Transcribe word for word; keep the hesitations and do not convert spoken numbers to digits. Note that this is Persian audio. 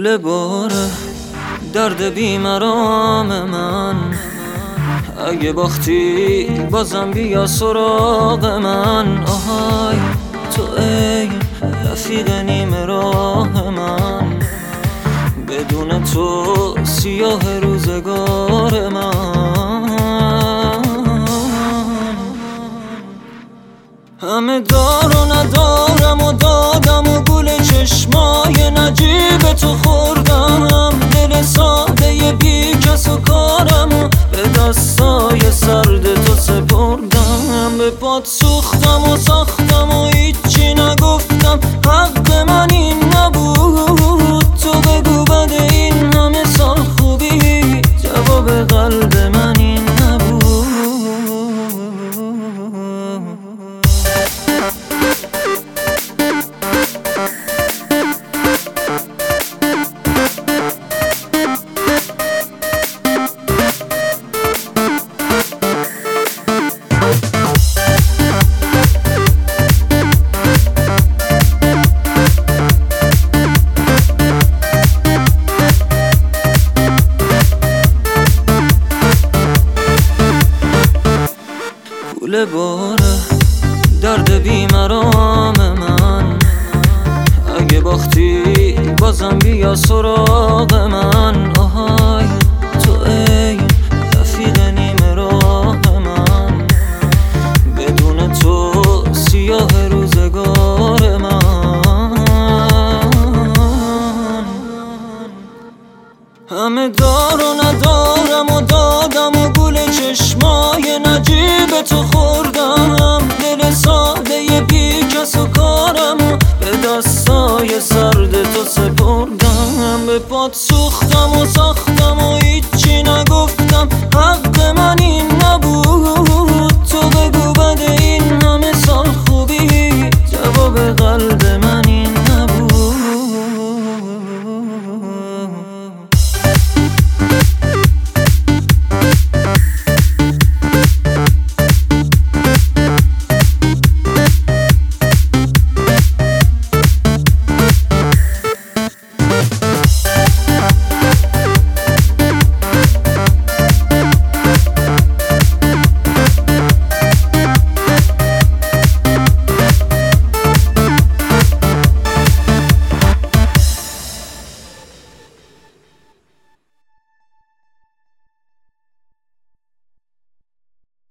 کوله باره درد بیمرام من، اگه باختی بازم بیا سراغ من. آهای تو ای رفیق نیم راه من، بدون تو سیاه روزگار من. همه دار و ندارم و دادم و گل چشمای نجیب تو خوردم، دل ساده بی کس و کارم و به دستای سرد تو سپردم. به پات سوختم و ساختم و هیچی نگفتم، حق من این نبود. تو بگو بعد این همه سال خوبی، جواب قلب من این نبود. کوله باره درد بیمرام من، اگه باختی بازم بیا سراغ من. آهای تو ای رفیق نیم راه من، بدون تو سیاه روزگار من. همه دار و ندارم و دادم و گل چشمای نجیب تو خود